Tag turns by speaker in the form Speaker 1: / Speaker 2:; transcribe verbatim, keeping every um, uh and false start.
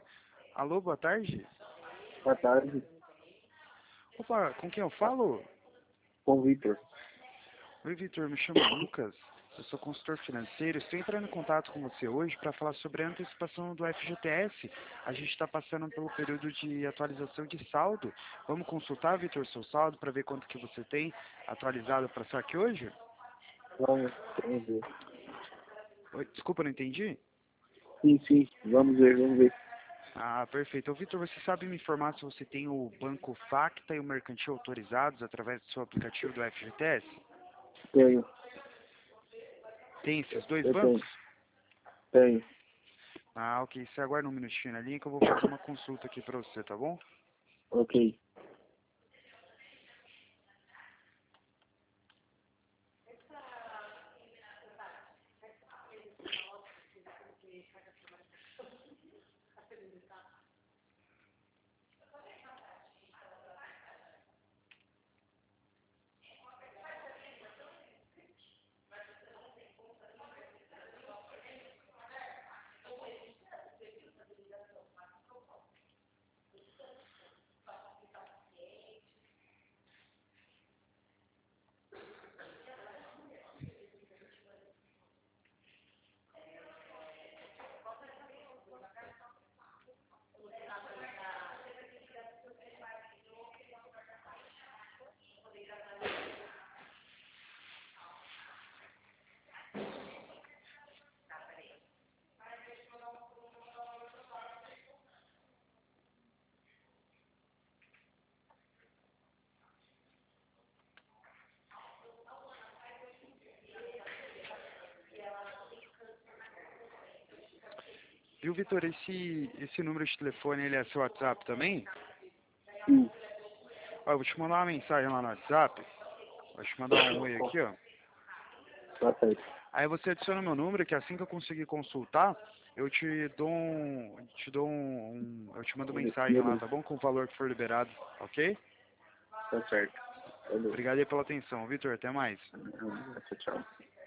Speaker 1: Alô, boa tarde.
Speaker 2: Boa tarde,
Speaker 1: Opa, com quem eu falo?
Speaker 2: com o Vitor.
Speaker 1: Oi, Vitor, me chamo Lucas. Eu sou consultor financeiro. Estou entrando em contato com você hoje para falar sobre a antecipação do F G T S. A gente está passando pelo período de atualização de saldo. Vamos consultar, Vitor, seu saldo para ver quanto que você tem atualizado para saque hoje?
Speaker 2: Vamos, vamos ver.
Speaker 1: Oi, desculpa, não entendi?
Speaker 2: Sim, sim, vamos ver, vamos ver.
Speaker 1: Ah, perfeito. Ô, Vitor, você sabe me informar se você tem o Banco Facta e o Mercantil autorizados através do seu aplicativo do F G T S?
Speaker 2: Tenho,
Speaker 1: Tem esses dois
Speaker 2: eu tenho,
Speaker 1: bancos?
Speaker 2: tenho.
Speaker 1: Ah, ok. Você aguarda um minutinho na linha que eu vou fazer uma consulta aqui para você, tá bom?
Speaker 2: Ok.
Speaker 1: Viu, Vitor, esse, esse número de telefone, ele é seu WhatsApp também?
Speaker 2: Sim,
Speaker 1: Ó, eu vou te mandar uma mensagem lá no WhatsApp. Vou te mandar um oi aqui, ó.
Speaker 2: tá certo.
Speaker 1: Aí você adiciona meu número, que assim que eu conseguir consultar, eu te dou um, te dou um, um- eu te mando mensagem lá,
Speaker 2: Beleza,
Speaker 1: tá bom? Com o valor que for liberado, ok?
Speaker 2: tá certo. Valeu.
Speaker 1: Obrigado aí pela atenção, Vitor, até mais.
Speaker 2: Tchau, tchau.